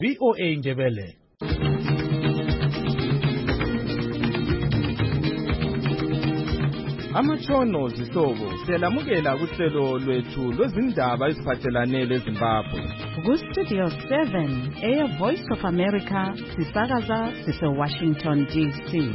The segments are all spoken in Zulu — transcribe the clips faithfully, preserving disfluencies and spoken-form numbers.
V O A Ndebele. Amatshono zihlobo siyalamukela kuhlelo lwethu lwezindaba eziphathelane leZimbabwe. Ku-Studio seven, Air Voice of America, sisakaza sise-Washington D C.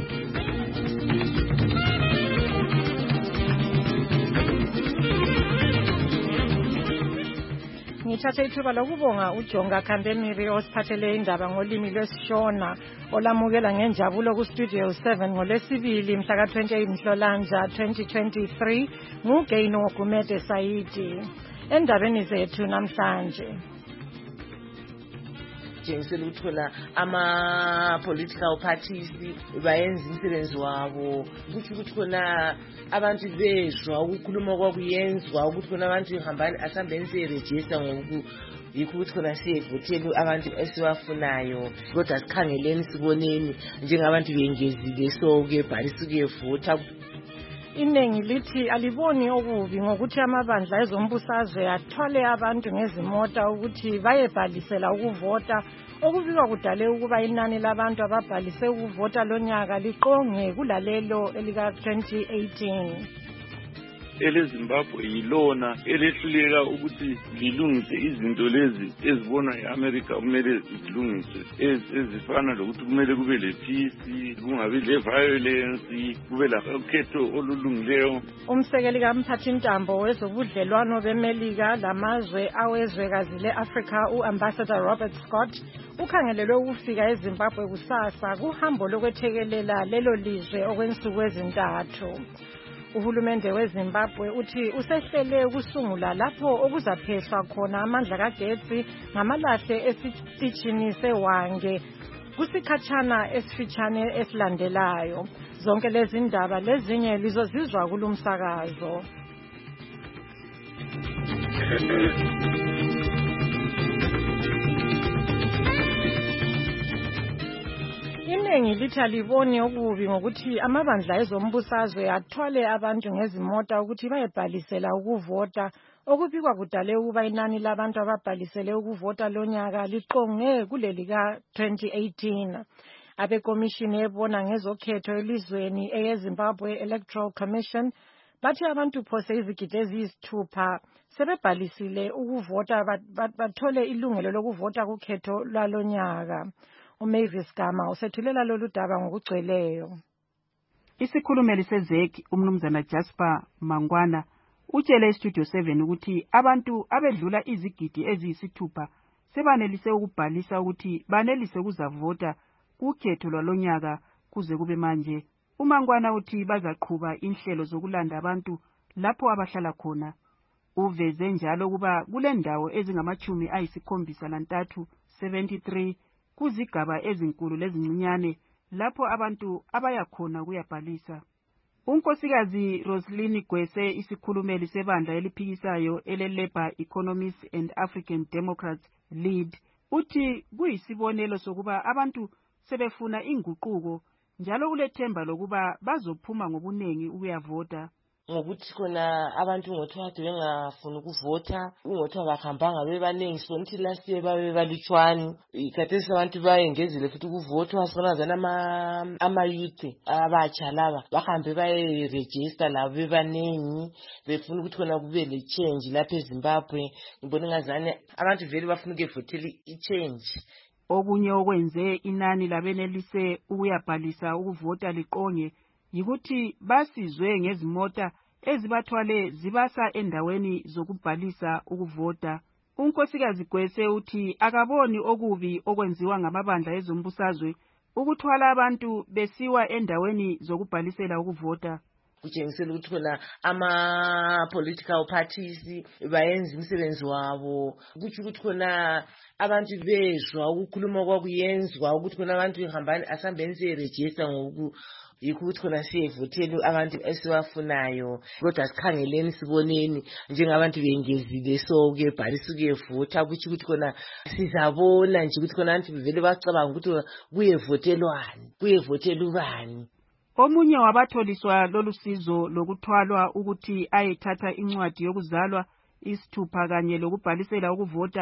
Ngithathe ithuba lokubonga uJonga Khandemiri osiphathele indaba ngolimi lwesiShona olamukela ngenjabulo ku-Studio seven ngolwesibili mhla ka-twenty-eight Nhlolanja twenty twenty-three nguGaino Gumede Saidi. Endabeni zethu namhlanje jengisela ukuthola ama-political parties bayenza umsebenzi wabo ukuthi ukuthi khona abantu bezwa ukukhuluma kwakuyenzwa ukuthi khona abantu hambani asambeni siyerejista ngoku yikho ukuthi khona siyevotele abantu esibafunayo kodwa sikhangeleni siboneni njengabantu bengezile so-ke bhalisa ukuyevota. Iningi lithi aliboni okubi ngokuthi amabandla ezombusazwe athole abantu ngezimota ukuthi bayebhalisela ukuvota okubikwa kudale ukuba inani labantu ababhalise ukuvota lonyaka liqonge kulalelo elika twenty eighteen. eleZimbabwe yilona elehluleka ukuthi lilungise izinto lezi ezibona eAmerica kumele zilungiswe ezifana lokuthi kumele kube le-peace, kungabi le-violence, kube lakhetho olulungileyo. Umsekeli kamphathintambo wezobudlelwano beMelika lamazwe awezwekazi le-Africa u-Ambassador Robert Scott ukhangelelwe ukufika eZimbabwe kusasa kuhambo lokwethekelela lelo lizwe okwensuku ezintathu. Uhulumende weZimbabwe uthi usehlele ukusungula lapho okuzaphehlwa khona amandla kagetsi ngamalahle esitishini seWange kusikhatshana esifitshane esilandelayo. Zonke lezi ndaba lezinye lizozizwa kulumsakazo. Iningi lithi aliboni okubi ngokuthi amabandla ezombusazwe athwale abantu ngezimota ukuthi bayebhalisela ukuvota okubikwa kudale ukuba inani labantu ababhalisele ukuvota lonyaka liqonge kuleli ka twenty eighteen. Abekomishini ebona ngezokhetho elizweni eyeZimbabwe Electoral Commission bathi abantu phose izigidi eziyisithupha sebebhalisile ukuvota bathole ilungelo lokuvota kukhetho lwalonyaka. uMavis Gama usethulela lolu daba ngokugcweleyo. Isikhulumeli sezeki umnumzana Jasper Mangwana utshele iStudio seven ukuthi abantu abedlula izigidi eziyisithupha sebanelise ukubhalisa ukuthi banelise ukuzavota kukhetho lwalonyaka kuze kube manje. uMangwana uthi bazaqhuba inhlelo zokulanda abantu lapho abahlala khona. Uveze njalo kuba kule ndawo ezingamachumi ayisikhombisa lantathu seventy-three kuzigaba ezinkulu lezincinyane lapho abantu abayakhona kuyabhalisa. Unkosikazi Roslyn Gwese isikhulumeli sebandla eliphikisayo ele-Labour Economists and African Democrats Lead uthi kuyisibonelo sokuba abantu sebefuna inguquko njalo kulethemba lokuba bazophuma ngobunengi ukuyavota. Ngokuthi khona abantu ngothiwa bengafuni ukuvota ngothiwa bahambanga bebaningi sibona ukuthi last year babe balutshwane ikhathesi abantu bayengezile futhi ukuvotwa sibonazana ama ama-youth abatsha laba bahambe bayeregister labo bebaningi befuna ukuthi khona kube le-change lapha eZimbabwe. Ngibona ngazane abantu vele bafuna ukuvotela i-change. Okunye okwenze inani labenelise ukuyabhalisa ukuvota liqonge yikuthi basizwe ngezimota ezibathwale zibasa endaweni zokubhalisa ukuvota. Unkosikazi Gwese uthi akaboni okubi okwenziwa ngamabandla ezombusazwe ukuthwala abantu besiwa endaweni zokubhalisela ukuvota. Kujengisela ukuthi khona ama-political parties bayenza umsebenzi wabo ukuthi ukuthi khona abantu bezwa ukukhuluma kwakuyenzwa ukuthi khona abantu hambani asambeni siyerejista ngoku yikho ukuthi khona siyevotele abantu esibafunayo kodwa sikhangeleni siboneni njengabantu bengezile so-ke bhalisa ukuyevota ukuthi ukuthi khona sizabona nje ukuthi khona abantu vele bacabanga ukuthi kuyevotelwani kuyevotela ubani. Omunye wabatholiswa lolu sizo lokuthwalwa ukuthi ayethatha incwadi yokuzalwa isithupha kanye lokubhalisela ukuvota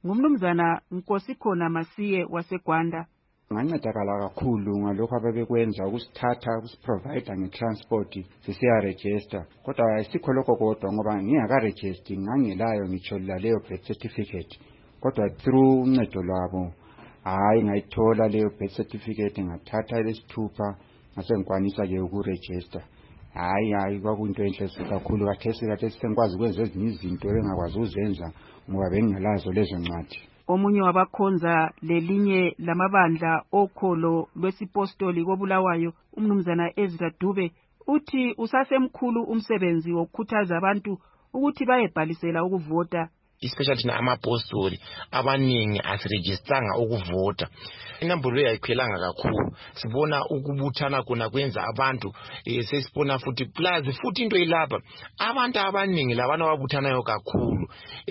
ngumnumzana Nkosikhona Masiye waseGwanda. Ngancedakala kakhulu ngalokho ababekwenza ukusithatha ukusiprovide ngetransport sisiya register, kodwa ayisikho lokho kodwa ngoba ngiyaka register ngangelayo ngitsho leyo birth certificate, kodwa through uncedo lwabo hayi ngayithola leyo birth certificate ngathatha lesithupha ngase ngikwanisa ke ukuregister. Hayi hayi kwakuyinto enhle kakhulu, kathesi kathesi sengikwazi ukwenza ezinye izinto engakwazi uzenza ngoba bengingelazo lezo ncwadi. Omunye wabakhonza lelinye lamabandla okholo lwesipostoli koBulawayo, umnumzana Ezra Dube, uthi usasemkhulu umsebenzi wokukhuthaza abantu ukuthi bayebhalisela ukuvota. Especially na amapostoli abaningi asirejistanga ukuvota. Inambolo yayikhwelanga kakhulu. Sibona ukubuthana kona kwenza abantu eh, sesibona futhi plus futhi into ilapha abantu abaningi labana ababuthanayo kakhulu.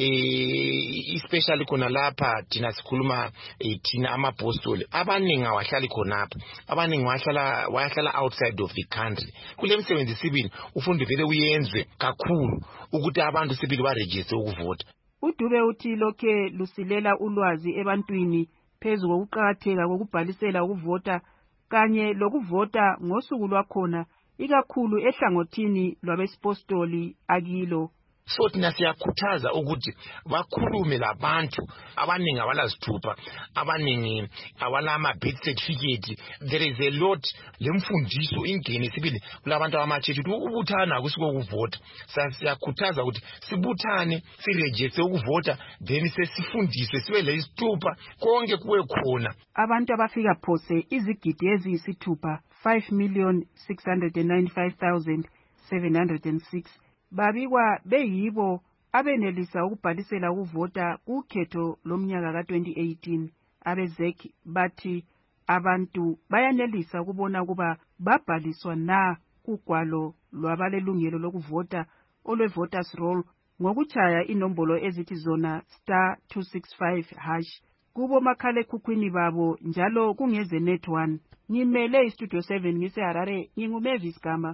Eh especially kona lapha thina sikhuluma eh, thina amapostoli abaningi awahlali khonapha. Abaningi wahlala wahlala outside of the country. Kule msebenzi sibini ufundi vele uyenzwe kakhulu ukuthi abantu sibili ba register ukuvota. uDube uthi lokhe lusilela ulwazi ebantwini phezu kokuqhakatheka kokubhalisela ukuvota kanye lokuvota ngosuku lwakhona ikakhulu ehlangothini lwabesipostoli akilo. So thina siyakhuthaza ukuthi bakhulume labantu abaningi abalazithupha, abaningi abalama birth certificate. There is a lot lemfundiso ingene sibili kulabantu abamachechi ukubuthana kusiko kuvota. Siyakhuthaza ukuthi sibuthane siregister ukuvota then sesifundiswe sibe lesithupha konke kuwe khona. Abantu abafika phose izigidi eziyisithupha five million six hundred ninety-five thousand seven hundred six babikwa beyibo abenelisa ukubhalisela ukuvota kukhetho lomnyaka ka twenty eighteen. Abezeki bathi abantu bayanelisa ukubona kuba babhaliswa na kugwalo lwabalelungelo lokuvota olwe voters roll ngokuchaya inombolo ezithi zona star two six five hash kubo makale khukhwini babo njalo kungeze net one. Ngimele istudio seven ngise Harare, nginguMavis Gama.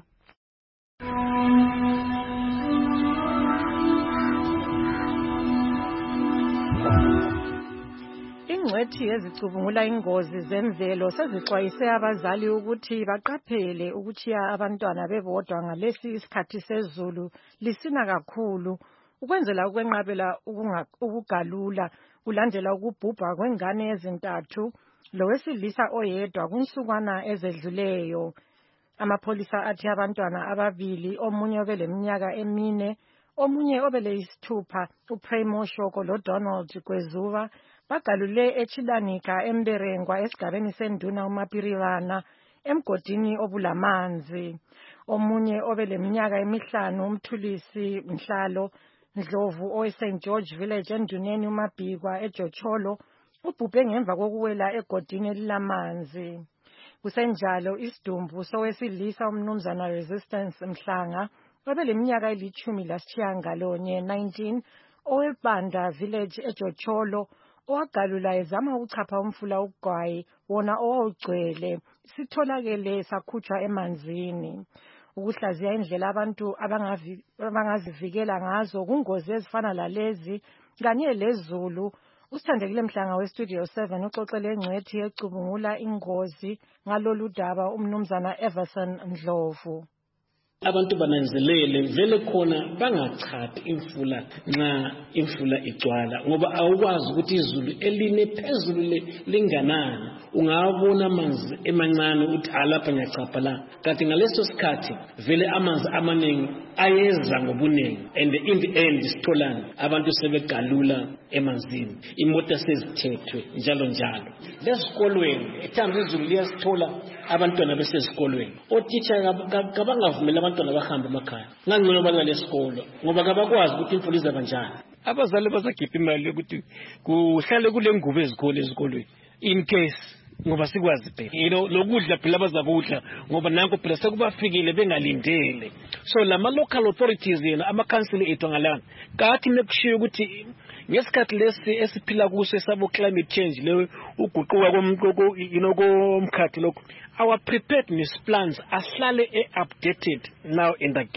Ingcwethi ezicubungula ingozi zemvelo sezixwayise abazali ukuthi baqaphele ukuchiya abantwana bebodwa ngalesi isikhathi sezulu lisina kakhulu ukwenzela ukwenqabela ukugalula kulandela ukubhubha kwengane ezintathu lowesilisa oyedwa kunsukwana ezedluleyo. Amapholisa athi abantwana ababili, omunye obeleminyaka emine, omunye obeleyisithupha, uPremo Shoko loDonald Gwezuba, bagalule eChilanika eMberengwa esigabeni senduna uMapirivana emgodini obulamanzi. Omunye obeleminyaka emihlanu, uMthulisi Mhlalo Ndlovu oweSaint George Village enduneni uMabhikwa eJocholo, ubhubhe ngemva kokuwela egodini elilamanzi. Kusenjalo isidumbu sowesilisa umnumzana Resistance Mhlanga obeleminyaka elithumi lasitshiyangalonye nineteen owebanda village eJocholo owagalula ezama ukuchapha umfula uGwayi wona owawugcwele sitholakele sakhutshwa emanzini. Ukuhlaziya indlela abantu abangazivikela ngazo kungozi ezifana lalezi kanye lezulu. Usithandekile Mhlanga westudio seven uxoxele engcwethi ecubungula ingozi ngalolu daba umnumzana Everson Ndlovu. Abantu bananzelele vele khona bangachathi imfula nxa imfula igcwala ngoba awukwazi ukuthi izulu eline phezulu linganani. Ungabona amanzi emancane uthi alapha ngiyachapha la, kanti ngaleso sikhathi vele amanzi amaningi ayeza ngobunengi and in the end sitholana abantu sebegalula emanzini, imota sezithethwe njalo njalo. Lesikolweni ethambo izulu liyasithola abantwana besesikolweni, otitsha kabangavumela abantwana bahambe emakhaya ngangcono balale esikolo ngoba kabakwazi ukuthi imfula izaba njani. Abazali bazakhipha imali yokuthi kuhlale kule ngubo ezikole ezikolweni in case ngoba sikwazi phela you know lokudla phela bazakudla ngoba nanko phela sekubafikile bengalindele. So lama local authorities yena ama council ethu ngalana kathi mekushiya ukuthi ngesikhathi lesi esiphila kuso esabo climate change lewe uguquka komqoko you know komkhathi lokho, our preparedness plans ahlale e updated now in the game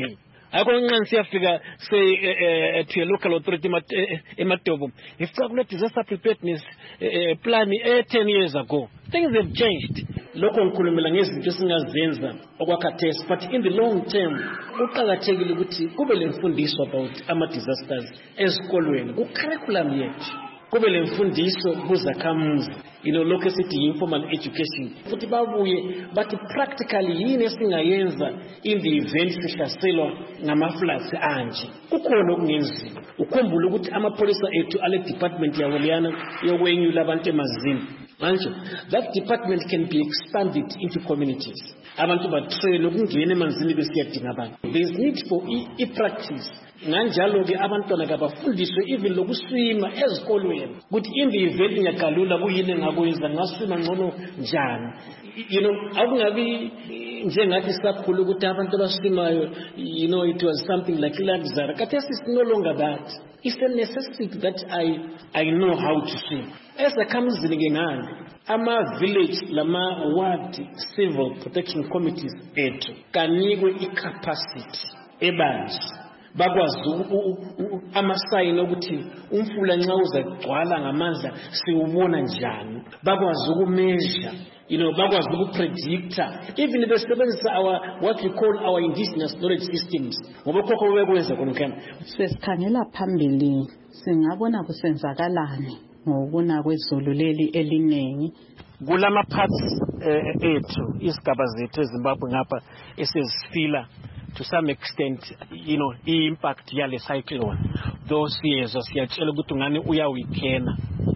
Akonqane siyafika say to a local authority eMatobo. If kule disaster preparedness plan ten years ago, things have changed. Lokho ngikhulumela ngezinto esingazenza okwakhathesi, but in the long term uqhakathekile ukuthi kube lemfundiso about ama disasters ezikolweni ku curriculum yethu. Kube lemfundiso kuzakhamuzi, you know, lokho sithi informal education. Futhi babuye bathi practically yini esingayenza in the event sihlaselwa ngama-floods anje. Kukhona okungenziwa. Ukhumbule ukuthi amapolisa ethu ale department yawo liyana yokwenyula abantu emazini. Manje that department can be expanded into communities. Abantu batrain ukungena emanzini besiyadinga abantu. There is need for e-practice. Nanjalo ke abantwana kabafundiswe even lokuswima ezikolweni ukuthi in the event ngiyagalula kuyini engakwenza ngaswima ngcono njani. You know, akungabi njengathi sakhulu ukuthi abantu abaswimayo, you know, it was something like luxury. Khathesi is no longer that. It's a necessity that I I know how to swim. Esakhamuzini ngengane ama village lama ward civil protection committees ethu kanikwe icapacity ebanzi bakwazi amasayini ukuthi umfula nxa uzagcwala ngamandla siubona njani, bakwazi ukumeasure, you know, bakwazi ukupredictor, even besebenzisa our what we call our indigenous knowledge systems ngoba khokho bekwenza konke. Sesikhangela phambili singabona kusenzakalani ngokuna kwezulu leli elinengi kulama parts ethu isigaba zethu eZimbabwe ngapha esezifila to some extent, you know, impact yale cyclone. Those years asiyatshela ukuthi ngani uyawikena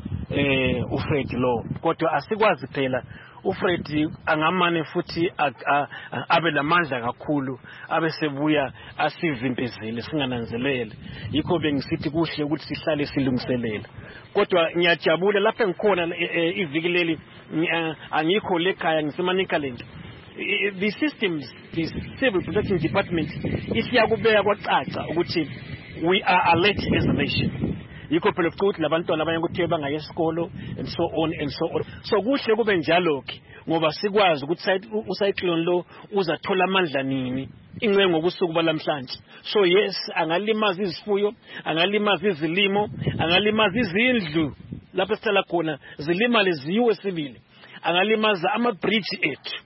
eh uFred lo kodwa asikwazi phela uFred angamane futhi abe lamandla kakhulu abe sebuya asivimpezele singananzelele. Yikho bengisithi kuhle ukuthi sihlale silungiselela. Kodwa ngiyajabula lapha ngikhona iviki leli angikho lekhaya ngiseManicaland. The systems, the civil protection department isiyakubeka kwacaca ukuthi we are alert as a nation. Yikho phela ukuthi labantwana abanye ukuthi bangaye esikolo and so on and so on. So kuhle kube njalo ke ngoba sikwazi ukuthi ucyclone lo uzathola amandla nini ingwe ngobusuku balamhlanje. So yes, angalimaza izifuyo, angalimaza izilimo, angalimaza izindlu lapho sihlala khona, zilimale ziyiwe sibili, angalimaza ama bridge ethu.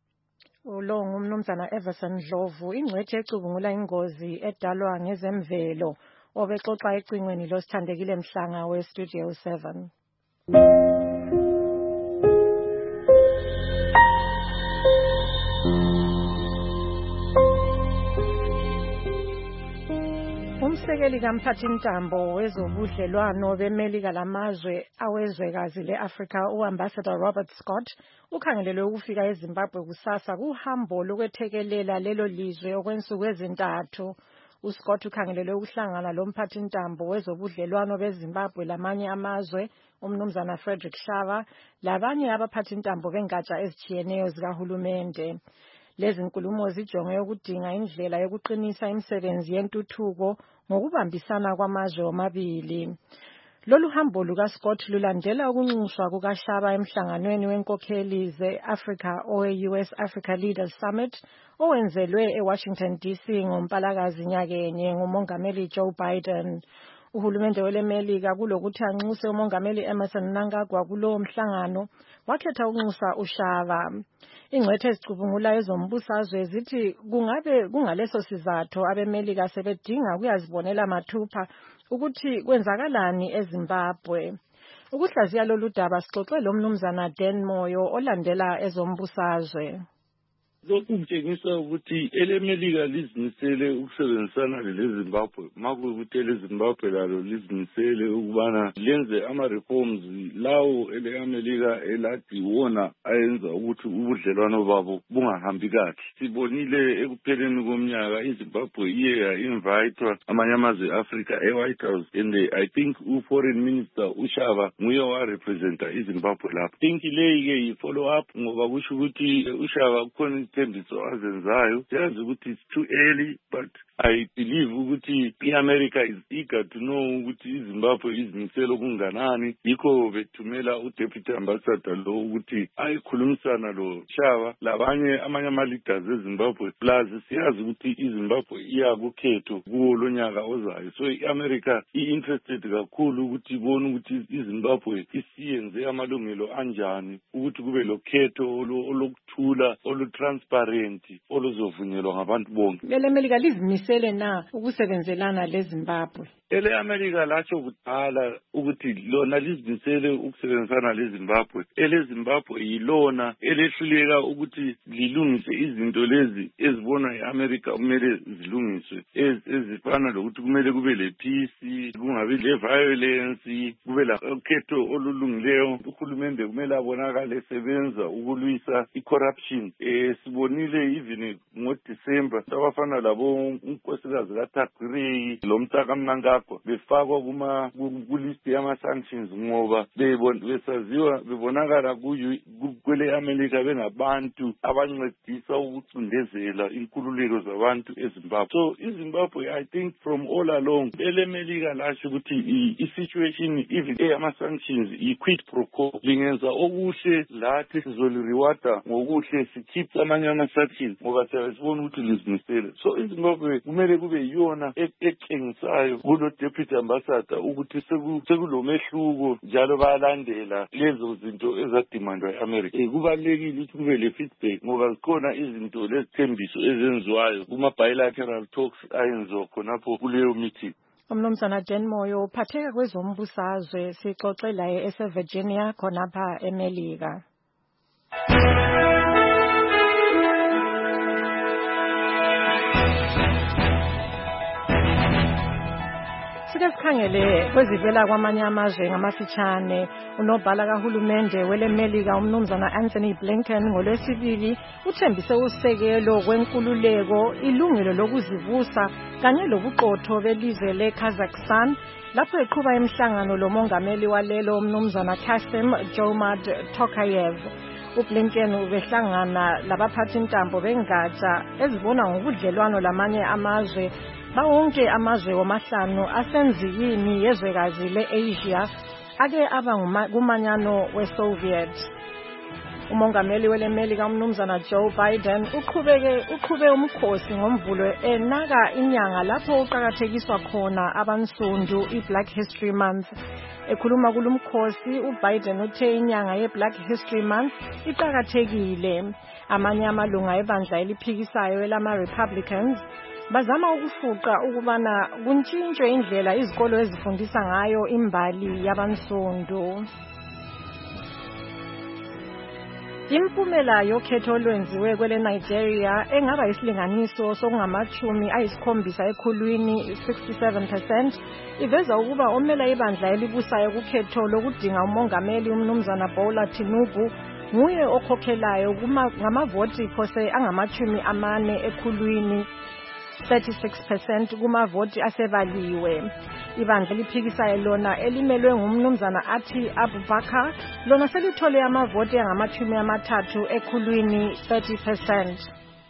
Ulo ngumnumzana Everson Dlovu, ingcwethe ecubungula ingozi edalwa ngezemvelo obexoxa ecingweni losithandekile Mhlanga we Studio seven. Umsekeli kaMphathintambo wezobudlelwano beMelika lamazwe awezwekazi leAfrica uAmbassador Robert Scott ukhangelelwe ukufika eZimbabwe kusasa kuhambo lokwethekelela lelo lizwe okwensuku ezintathu. uScott ukhangelelwe ukuhlangana lomphathintambo wezobudlelwano beZimbabwe lamanye amazwe umnumzana Frederick Shava labanye abaphathintambo bengatsha ezitshiyeneyo zikahulumende. Lezi nkulumo zijonge ukudinga indlela yokuqinisa imisebenzi yentuthuko ngokubambisana kwamazwe omabili. Lolu hambo lukaScott lulandela ukunxuswa kukaShava emhlanganweni wenkokheli ze-Africa owe-U S Africa Leaders Summit owenzelwe eWashington D C ngoMpalakazi nyakenye ngumongameli Joe Biden. Uhulumende weleMelika kulokuthi anxuse umongameli Emmerson Mnangagwa kulowo mhlangano wakhetha ukunxusa uShava. Ingcwethe ezicubungula ezombusazwe zithi kungabe kungaleso sizathu abeMelika sebedinga kuyazibonela mathupha ukuthi kwenzakalani eZimbabwe. Ukuhlaziya lolu daba sixoxe lo mnumzana Dan Moyo olandela ezombusazwe. Lokhu kutshengisa ukuthi eleMelika lizimisele ukusebenzisana leZimbabwe makuwukuthi eleZimbabwe lalo lizimisele ukubana lenze ama-reforms lawo eleAmelika elathi wona ayenza ukuthi ubudlelwano babo bungahambi kahle. Sibonile ekupheleni komnyaka iZimbabwe iye ya-invitwa amanye amazwe e-Africa e-White House and I think u-foreign minister uShava nguye warepresenta iZimbabwe lapho. I think leyi-ke yi-follow up ngoba kusho ukuthi uShava kukhona ithembiso azenzayo siyazi ukuthi it's too early but I believe ukuthi i-America is eager to know ukuthi iZimbabwe izimisele okunganani, yikho bethumela uDeputy Ambassador lo ukuthi ayikhulumisana lo Shaba labanye amanye ama-leaders eZimbabwe. Plus siyazi ukuthi iZimbabwe iya kukhetho kuwo lonyaka ozayo, so i-America i-interested kakhulu ukuthi ibone ukuthi iZimbabwe isiyenze amalungelo anjani ukuthi kube lo khetho olukuthula olu-transparent oluzovunyelwa ngabantu bonke. Ele-America lizimisele na ukusebenzelana leZimbabwe? Ele-America latsho kudala ukuthi lona lizimisele ukusebenzisana leZimbabwe. Ele-Zimbabwe yilona elehluleka ukuthi lilungise izinto lezi ezibona i-America kumele zilungiswe, ezifana lokuthi kumele kube le-peace, kungabi le-violence, kube lakhetho olulungileyo. Uhulumende kumele abonakale esebenza ukulwisa i-corruption. Eh sibonile even ngoDisemba abafana labo unkosikazi kaThakgray lo Mtaka Mnangagwa befakwa kuma kulist yama-sanctions ngoba besaziwa bebonakala kwele America bengabantu abancedisa ukucindezela inkululeko zabantu eZimbabwe. So iZimbabwe, I think from all along ele-America lasho ukuthi i-situation even eyama-sanctions i-quid pro quo, lingenza okuhle lathi sizoliriwada ngokuhle sikhiphe amanye ama-sanctions ngoba siyabona ukuthi lizimisele. So iZimbabwe kumele kube yiyona etshengisayo kulo Deputy Ambassador ukuthi sekulomehluko njalo bayalandela lezo zinto ezadimandwa e-America. Kubalulekile ukuthi kube le feedback ngoba zikhona izinto lezithembiso ezenziwayo kuma-bilateral talks ayenziwa khonapho kuleyo meeting. Umnumzana Dan Moyo uphatheka kwezombusazwe sixoxe laye ese-Virginia khonapha eMelika. Sike sikhangele kwezivela kwamanye amazwe ngamafitshane. Unobhala kahulumende wele-Melika umnumzana Anthony Blinken ngolwesibili uthembise usekelo kwenkululeko, ilungelo lokuzibusa kanye lobuqotho belizwe leKazakhstan lapho eqhuba emhlangano lomongameli walelo umnumzana Kassym-Jomart Tokayev. uBlinken ubehlangana labaphathintambo bengatsha ezibona ngobudlelwano lamanye amazwe bawonke amazwe wamahlanu asenzikini yezwekazi le-Asia ake aba kumanyano we-Soviet. Umongameli wele-Melika umnumzana Joe Biden uqhubeke uqhube umkhosi ngomvulo enaka inyanga lapho uqhakathekiswa khona abansundu i-Black History Month. Ekhuluma kulumkhosi uBiden uthe inyanga ye-Black History Month iqhakathekile. Amanye amalunga ebandla eliphikisayo elama-Republicans bazama ukufuqa ukubana kuntshintshwe indlela izikolo ezifundisa ngayo imbali yabansundu. Impumela yokhetho olwenziwe kwele Nigeria engaba isilinganiso sokungamachumi ayisikhombisa ekhulwini sixty-seven percent iveza ukuba omela ibandla elibusayo kukhetho lokudinga umongameli umnumzana Bola Tinubu nguye okhokhelayo ngamavoti phose angamachumi amane ekhulwini thirty-six percent kumavoti asebaliwe. Ibandla eliphikisayo lona elimelwe ngumnumzana Ati Abubakar lona selithole amavoti angamachumi amathathu ekhulwini thirty percent.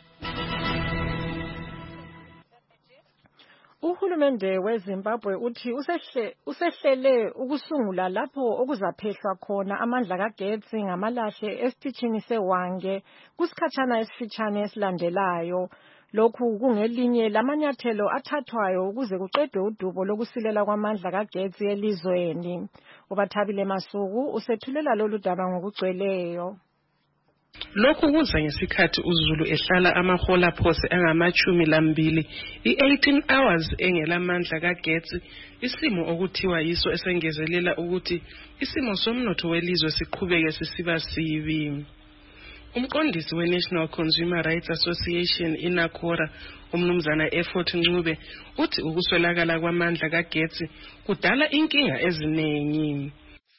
Uhulumende weZimbabwe uthi usehle usehlele ukusungula lapho okuzaphehlwa khona amandla kagetsi ngamalahle esitichini seWange kusikhatshana esifitshane esilandelayo. Lokhu kungelinye lamanyathelo athathwayo ukuze kuqedwe udubo lokusilela kwamandla kagetsi elizweni. Ubathabile Masuku usethulela lolu daba ngokugcweleyo. Lokhu kuza ngesikhathi uZulu ehlala amahola phose angamachumi lambili i-eighteen hours engelamandla kagetsi, isimo okuthiwa yiso esengezelela ukuthi isimo somnotho welizwe siqhubeke sisiba sibi. Umqondisi we-National Consumer Rights Association iNACORA umnumzana Effort Ncube uthi ukuswelakala kwamandla kagetsi kudala inkinga eziningi.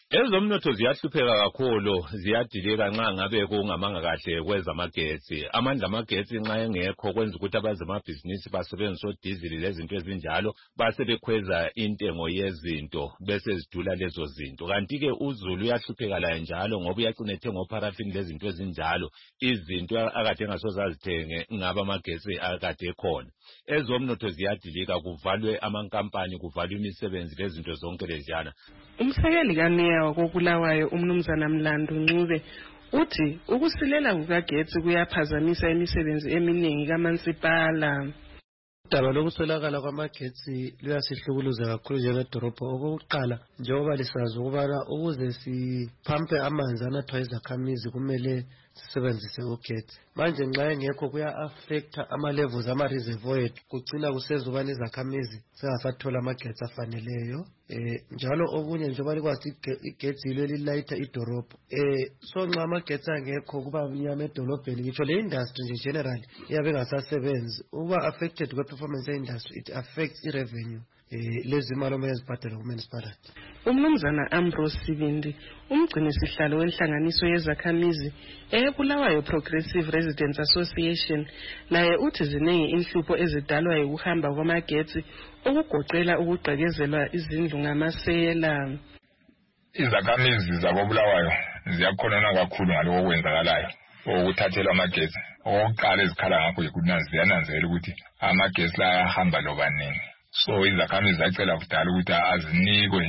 Ezomnotho ziyahlupheka kakhulu, ziyadilika nxa ngabe kungamanga kahle kwezamagetsi. Amandla amagetsi nxa engekho kwenza ukuthi abazamabhizinisi basebenzisa odizili lezinto ezinjalo base bekhweza intengo yezinto bese zidula lezo zinto. Kanti ke uzulu uyahlupheka laye njalo ngoba uyacina ethenga oparafini lezinto ezinjalo, izinto akade engasoze azithenge ngaba amagetsi akade ekhona. Ezomnotho ziyadilika, kuvalwe amankampani, kuvalwe imisebenzi lezinto zonke leziyana. Umsekeli kameya wakobulawayo umnumzana Mlandu Ncube uthi ukusilela kukagetsi kuyaphazamisa imisebenzi eminingi kaMansipala. Udaba lokuswelakala kwamagetsi luyasihlukuluza kakhulu njengedorobha. Okokuqala, njengoba lisazi ukubana ukuze siphampe amanzi anathwa izakhamizi kumele sisebenzise ugetsi. Manje nxa engekho kuya affecta ama levels ama reservoir, kugcina kusenza ukubana izakhamizi zingasathola amagetsi afaneleyo. Eh njalo okunye njengoba likwazi igetsi yilo elilayitha idorobha. Eh so nxa amagetsi angekho kuba mnyama edolobheni, ngitsho le industry nje generally iyabe ingasasebenzi. Uba affected kwe performance industry, it affects i revenue eh lezimali omele zibhadale ku municipality. Umnumzana Ambrose Sibindi umgcini sihlalo wenhlanganiso yezakhamizi eBulawayo Progressive Residents Association naye uthi ziningi inhlupho ezidalwa ukuhamba kwamagetsi okugoqela ukugqekezelwa izindlu ngamasela. Izakhamizi zakoBulawayo ziyakhonana kakhulu ngaloko kwenzakalayo ukuthathelwa amagetsi. Oqala ezikhala ngakho ukuthi ziyananzela ukuthi amagetsi la ahamba lobanini. So izakhamizi zacela kudala ukuthi azinikwe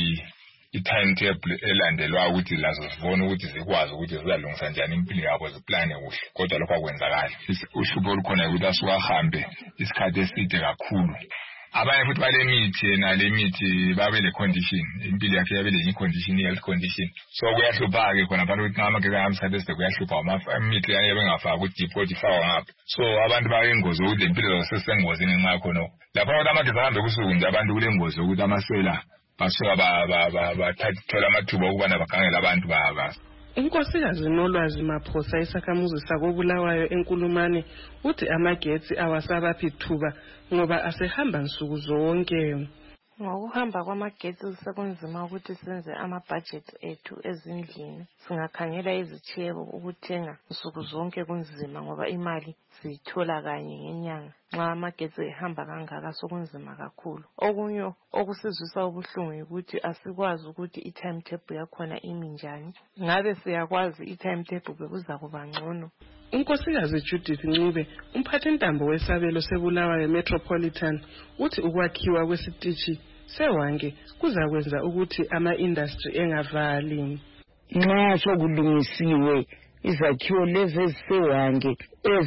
i-timetable elandelwa ukuthi lazo zibone ukuthi zikwazi ukuthi zizalungisa njani impilo yabo, ziplane kuhle. Kodwa lokho akwenzakala. Uhlupho olukhona ukuthi asuka ahambe isikhathi eside kakhulu. Abanye futhi bale mithi na le mithi babe le condition, impilo yakhe yabe le condition, health condition. So kuyahlupha ke khona abantu ukuthi ngamake ngahamisa bese kuyahlupha amafa imithi yaye bengafaka ukuthi depot ifakwa ngapha. So abantu bayengozi ukuthi impilo zasesengozini nxa khona. Lapho abantu amagetsi ahambe kusuku nje abantu kulengozi ukuthi amasela basuka bathathola amathuba okubana bakhangela abantu baba. Inkosikazi Nolwazi Maphosa isakhamuzi sakobulawayo enkulumane uthi amagetsi awasabaphi thuba ngoba asehamba nsuku zonke. Ngokuhamba kwamagetsi sekunzima ukuthi senze ama-budget ethu ezindlini. Singakhangela izithebo ukuthenga nsuku zonke kunzima ngoba imali siyithola kanye ngenyanga. Nxa amagetsi ehamba kangaka sokunzima kakhulu. Okunye okusizwisa ubuhlungu ukuthi asikwazi ukuthi i-timetable yakhona imi njani. Ngabe siyakwazi i-timetable bekuza kuba ngcono. Unkosikazi Judith Ncube umphathintambo wesabelo seBulawayo Metropolitan uthi ukwakhiwa kwesitishi sewange kuzakwenza ukuthi ama-industry engavali. Nxa sokulungisiwe izakhiwo lezi ezisewange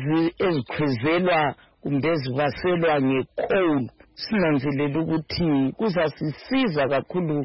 ezikhwezelwa kumbe ezibaselwa ngecoal, sinanzelela ukuthi kuzasisiza kakhulu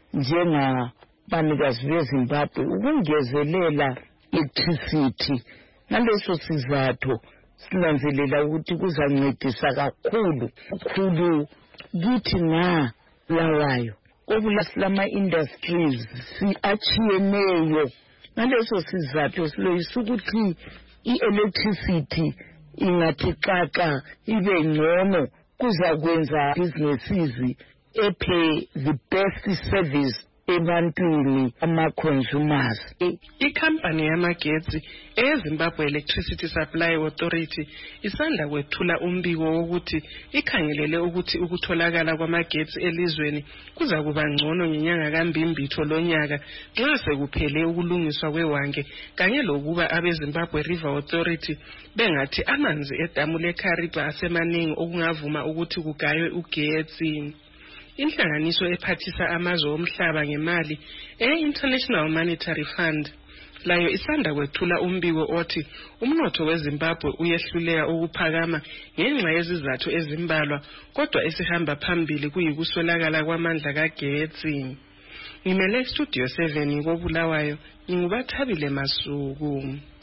njengabanikazi beZimbabwe ukungezelela electricity. Naleso sizathu sinanzelela ukuthi kuzancedisa kakhulu kakhulu kithi nga Bulawayo. Obulaslama industries siachiyeneyo. Naleso sizathu siloyisa ukuthi i-electricity ingathi xaxa ibe ngcono, kuzakwenza businesses epay the best service ebantwini ama-consumers. Ikhampani yamagetsi eZimbabwe Electricity Supply Authority isanda kwethula umbiko wokuthi ikhangelele ukuthi ukutholakala kwamagetsi elizweni kuza kuba ngcono ngenyanga kaMbimbitho lonyaka nxa sekuphele ukulungiswa kwewange kanye lokuba abeZimbabwe River Authority bengathi amanzi edamu leKariba asemaningi okungavuma ukuthi kugaywe ugetsi. Inhlanganiso ephathisa amazwe omhlaba ngemali e-International Monetary Fund layo isanda kwethula umbiko othi umnotho weZimbabwe uyehluleka ukuphakama ngenxa yezizathu ezimbalwa kodwa esihamba phambili kuyikuswelakala kwamandla kagetsi. Ngimele Studio seven koBulawayo ngingubathabile Masuku.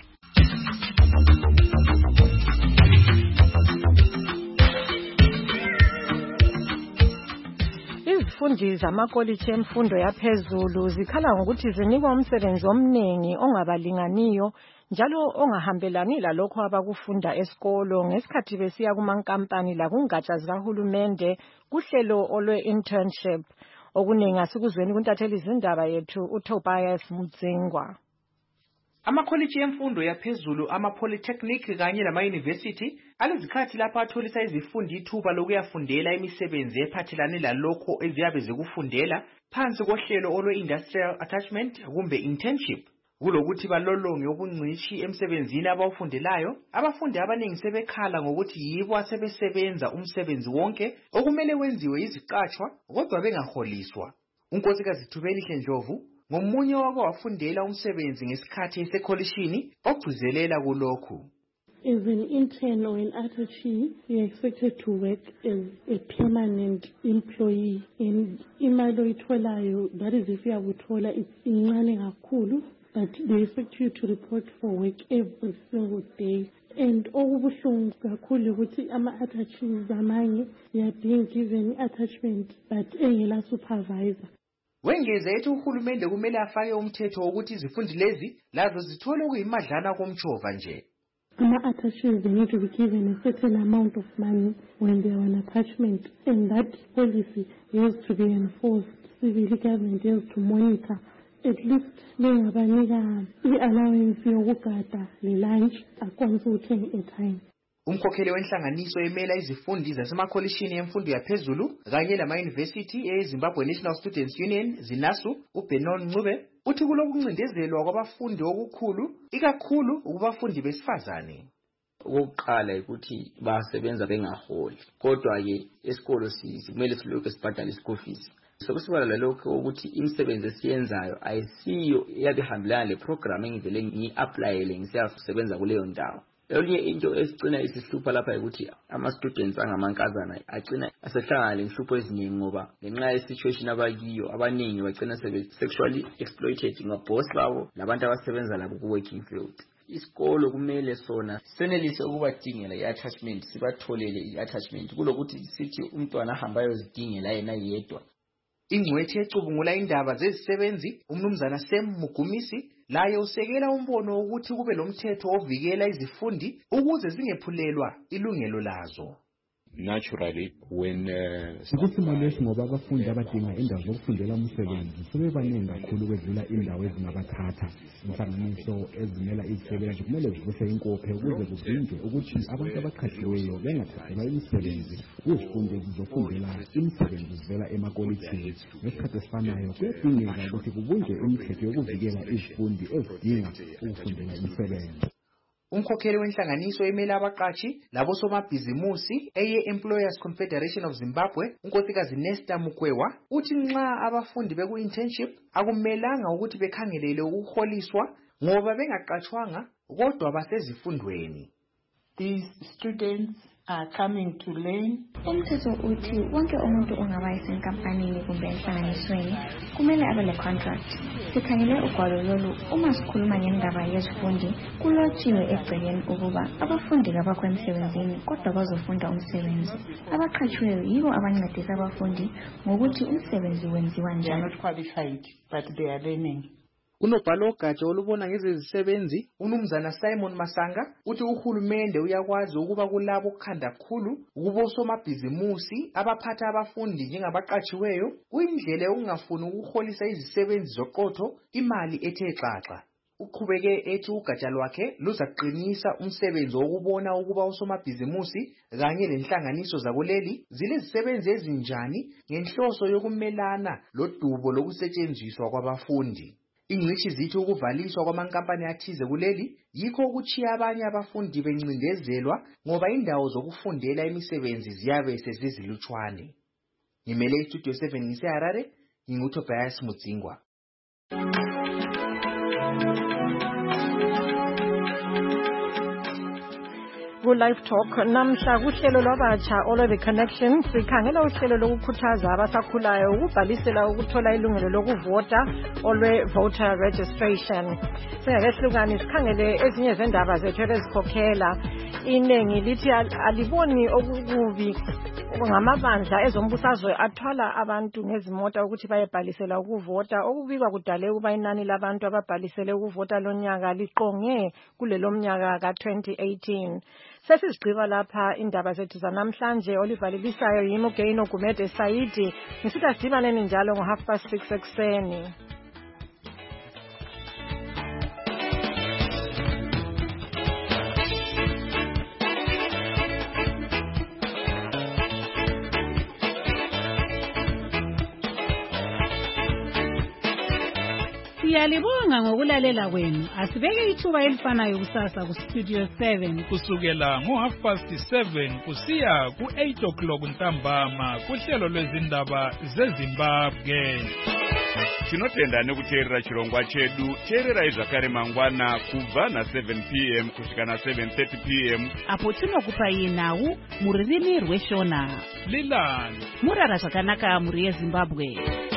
Izifundi zamakolitshi emfundo yaphezulu zikhala ngokuthi zinikwa umsebenzi omningi ongabalinganiyo njalo ongahambelani lalokho abakufunda esikolo ngesikhathi besiya kumankampani lakungatsha zikahulumende kuhlelo olwe-internship. okuningi asikuzweni kuntatheli izindaba yethu uTobias Mudzingwa. Amakholiji emfundo yaphezulu ama-polytechnic kanye nama-university alezikhathi lapho atholisa izifundi ithuba lokuyafundela imisebenzi ephathelane lalokho eziyabe zikufundela phansi kohlelo olwe-industrial attachment kumbe internship. Kulokuthi balolonge ubungcitshi emsebenzini abawufundelayo, abafundi abaningi sebekhala ngokuthi yibo asebesebenza umsebenzi wonke okumele wenziwe iziqatshwa kodwa bengaholiswa. uNkosikazi Thubelihle Ndlovu ngomunye wabo wafundela umsebenzi ngesikhathi esekholishini ogcizelela kulokhu. As an intern or an attachee, you are expected to work as a permanent employee. And imali oyitholayo, that is if you are uthola, it's incane kakhulu, but they expect you to report for work every single day. And okubuhlungu kakhulu ukuthi ama-attachees amanye, they are being given attachment but engela supervisor. Wengeze ethi uhulumende kumele afake umthetho wokuthi izifundi lezi lazo zithole okuyimadlana komtshova nje. Ama-attachees, they need to be given a certain amount of money when they are on attachment, and that policy has to be enforced. Civil government has to monitor. At least bengabanika i-allowance yokugada le-lunch akwanise ukuthenga i-airtime. Umkhokheli wenhlanganiso emela izifundi zasemakholishini emfundo yaphezulu kanye lama-university eZimbabwe National Students Union ZINASU uBenon Ncube uthi kulokuncindezelwa kwabafundi okukhulu ikakhulu kubafundi besifazane. Okokuqala ukuthi basebenza bengaholi, kodwa ke esikolo kumele silokhu sibhadale school fees. Sokusibala lalokho ukuthi imisebenzi esiyenzayo ayisiyo eyabihambelana le program engivele ngi-applyele ngisiyasebenza kuleyo ndawo. Elinye into esicina isihlupha lapha ukuthi ama-students angamankazana agcina asehlangana lenhlupho eziningi ngoba ngenxa ye-situation abakiyo abaningi bagcina sexually exploited ngaboss babo labantu abasebenza labo ku-working field. Isikolo kumele sona senelise ukubadingela i-attachment, sibatholele i-attachment kulokuthi sithi umntwana ahamba ayozidingela yena yedwa. Ingcwethi ecubungula indaba zezisebenzi umnumzana Sam Mugumisi laye usekela umbono ukuthi kube lomthetho ovikela izifundi ukuze zingephulelwa ilungelo lazo. Naturally, when ukuthi manje ngoba abafundi abadinga indawo zokufundela umsebenzi sebebaningi kakhulu kwedlula indawo ezingabathatha, inhlanganiso ezimela izisebenzi kumele zivuse inkophe ukuze kuvinjwe ukuthi abantu abaqhatshiweyo bengathathelwa imisebenzi kuzifundi ezizofundela imisebenzi zivela emakolitshini. Ngesikhathi esifanayo kuyadingeka ukuthi kubunjwe imithetho yokuvikela izifundi ezidinga ukufundela imisebenzi. Umkhokheli wenhlanganiso emela abaqatshi labo somabhizimusi eye-Employers Confederation of Zimbabwe unkosikazi Nesta Mukwewa uthi nxa abafundi beku-internship akumelanga ukuthi bekhangelele ukuholiswa ngoba bengaqatshwanga kodwa basezifundweni. These students are coming to learn. Umthetho uthi wonke umuntu ongaba esenkampanini kumbe enhlanganisweni kumele abe le-contract. Sikhangele ugwalo lolu uma sikhuluma ngendaba yezifundi kulotshiwe egcekeni ukuba abafundi kabakho emsebenzini kodwa bazofunda umsebenzi. Abaqhatshiweyo yibo abancedisa abafundi ngokuthi umsebenzi wenziwa njani. They are not qualified, but they are learning. Unobhala ogatsha olubona ngezezisebenzi umnumzana Simon Masanga uthi uhulumende uyakwazi ukuba kulabo okukhanda kakhulu ukuba osomabhizimusi abaphatha abafundi njengabaqatshiweyo kuyindlela yokungafuni ukuholisa izisebenzi zoqotho imali ethe xaxa. Uqhubeke ethi ugatsha lwakhe luzaqinisa umsebenzi wokubona ukuba osomabhizimusi kanye lenhlanganiso zakuleli zilezisebenzi ezinjani ngenhloso yokumelana lodubo lokusetshenziswa kwabafundi. Ingcitshi zithi ukuvaliswa kwamankampani athize kuleli yikho ukuchiya abanye abafundi bencindezelwa ngoba indawo zokufundela imisebenzi ziyabe sezizilutshwane. Ngimele iStudio seven ngiseHarare, nginguTobias Mudzingwa. Ku-Live Talk namhla kuhlelo lwabatsha olwe-The Connection sikhangela uhlelo lokukhuthaza abasakhulayo ukubhalisela ukuthola ilungelo lokuvota olwe-voter registration. Singakehlukani sikhangele ezinye zendaba zethu ezikhokhela inengi lithi aliboni okukubi ngamabandla ezombusazwe athwala abantu ngezimota ukuthi bayebhalisela ukuvota. Okubikwa kudale ukuba inani labantu ababhalisele ukuvota lonyaka liqonge kulelo mnyaka ka twenty eighteen. Sesizigqiba lapha indaba zethu zanamhlanje. Olivalilisayo yimi uGaino Gumede Saidi. Ngisitha sidibaneni njalo ngo half past six ekseni. Siyalibonga ngokulalela kwenu. Asibeke ithuba elifanayo kusasa ku Studio seven kusukela ngo half past seven kusiya ku eight o'clock ntambama kuhlelo lwezindaba zeZimbabwe. Tinotenda nekuteerera chirongwa chedu. Teerera zvakare mangwana kubva na seven p m kusvika na seven thirty p m apo tinokupai nhau muririmi rweshona. Lilani murara zvakanaka muri yeZimbabwe.